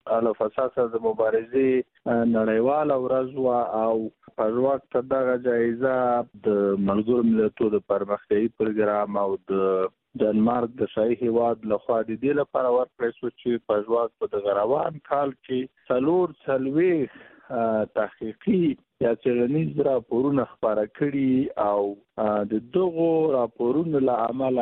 له فساد سره د مبارزې نړیواله ورځ وه او په وخت دغه جایزه د ملګرو ملتونو د پرمختیایي پروګرام او د ډنمارک د شاهي هیواد لخوا د دې لپاره ورکړی شو چې په ژواک په دغه روان کال کې 440 تحقیقي یا څېړنیز راپورونه خپاره کړي او د دغو راپورونو له امله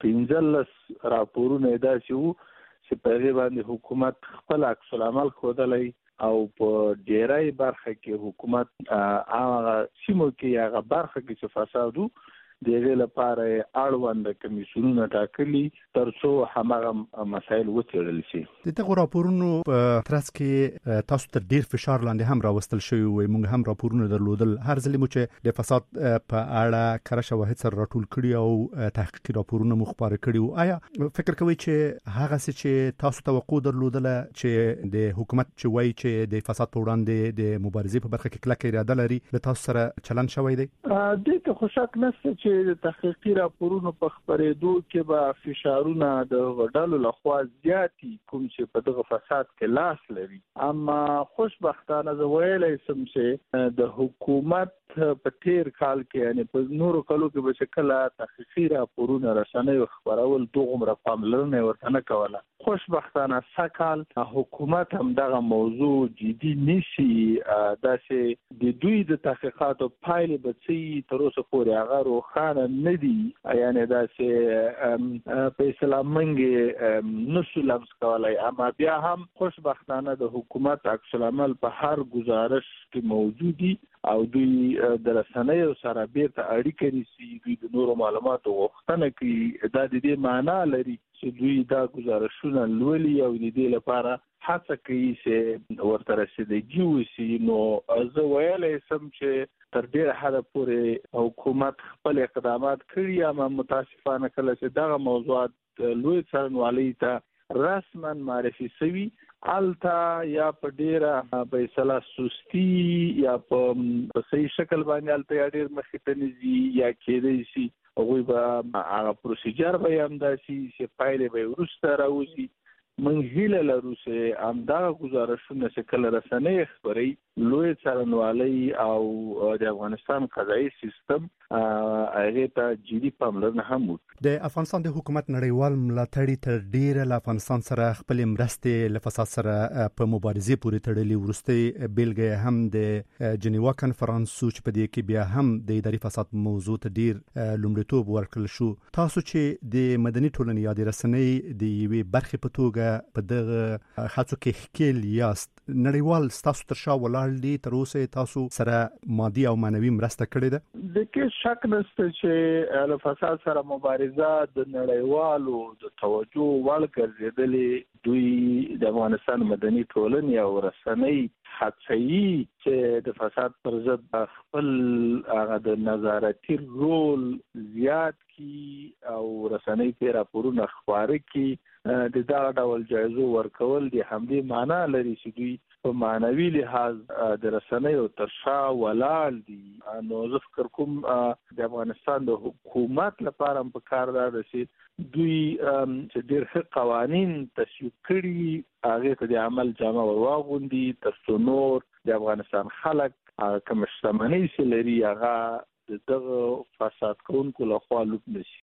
15 راپورونه داسې وو چې په هغې باندې حکومت خپل عکس العمل ښودلی او په ډیری برخه کې حکومت هغه سیمو کې هغه برخه کې چې فساد وو د هغې لپاره اړوند کمیسیونونه ټاکلي تر څو هماغه مسایل وڅېړل شي. د دغو راپورونو په ترڅ کې تاسو تر ډیر فشار لاندې هم راوستل شوي وي. موږ هم راپورونه درلودل. هر ځل مو چې د فساد په اړه کره شواهد سره راټول کړي او تحقیقي راپورونه مو خپاره کړي وو، آیا فکر کوئ چې هغه څه چې تاسو توقع درلودله چې د حکومت چې وایي چې د فساد په وړاندې د مبارزې په برخه کې کلکه اراده لري له تاسو سره چلند شوی دی؟ دې ته خو شک نشته چې د تحقیقي راپورونو په خپرېدو کې به فشارونه د ډلو لخوا زیاتي کوم چې په دغه فساد کې لاس لري. اما خوشبختانه زه ویلی شم چې د حکومت په تیر کال کې یعنی په نورو کالو کې به چې کله تحقیقي راپورونه رسنیو خپرول دوغومره پاملرنه ورته نه کوله. خوشبختانه سږکال حکومت هم دغه موضوع جدي نیسي. داسې د دوی د تحقیقاتو پایلې به څه تر اوسه پورې هغه روښانه نه دي، یعنی داسې په اصطلاح موږ نشو لمس کولی. اما بیا هم خوشبختانه د حکومت عکس العمل په هر گزارش کې موجود دي او دوی د رسنیو سره بیرته اړیکه نیسي، دوی د نورو معلوماتو غوښتنه کوي. دا د دې معنا لري چې دوی دا گزارشونه لولي او د دې لپاره هڅه کوي چې ورته رسیدګي وشي. نو زه ویلی شم چې تر ډېره حده پورې حکومت خپل اقدامات کړي، اما متاسفانه کله چې دغه موضوعات لوی څارنوالۍ ته رسما معرفي شوي الته یا په ډېره په اصطلاح سستي یا په صحیح شکل باندې الته یا ډېر مخکې ته نه ځي یا کېدی شي هغوی به هغه پروسیجر به یې همداسې چې پایلې به یې وروسته راوځي. موږ هیله لرو چې همدغه گزارشونه چې کله رسنۍ خپروي لوی څارنوالۍ او د افغانستان قضایي سیستم هغې ته جدي پاملرنه هم وکړي. د افغانستان د حکومت نړیوال ملاتړي تر ډیره له افغانستان سره خپلې مرستې له فساد سره په مبارزې پورې تړلي. وروستۍ بیلګه هم د جنیوا کنفرانس چې په دې کې بیا هم د اداري فساد موضوع ته ډیر لومړیتوب ورکړل شو. تاسو چې د مدني ټولنې یا د رسنۍ د یوې برخې په توګه په دغه هڅو کې ښکېل یاست، نړیوال ستاسو تر شا ولاړ دي، تر اوسه تاسو سره مادي او معنوي مرسته کړې ده؟ د کې شک نشته چې له فساد سره مبارزه د نړیوالو د توجه وړ ګرځېدلې. دوی د افغانستان مدني ټولنې او رسنۍ هڅوي چې د فساد پر ضد خپل هغه د نظارتي رول زیات کړي او رسنۍ پرې راپورونه خپاره کړي. د دغه ډول جایزو ورکول د همدې معنا لري چې دوی په معنوي لحاظ د رسنیو تر شا ولاړ دي. نو زه فکر کوم د افغانستان د حکومت لپاره هم پکار ده چې دوی چې ډېر ښه قوانین تصویب کړي هغې ته د عمل جامه ور واغوندي تر څو نور د افغانستان خلک کومه شتمنۍ چې لري هغه د دغه فساد کوونکو لخوا لوټ نه شي.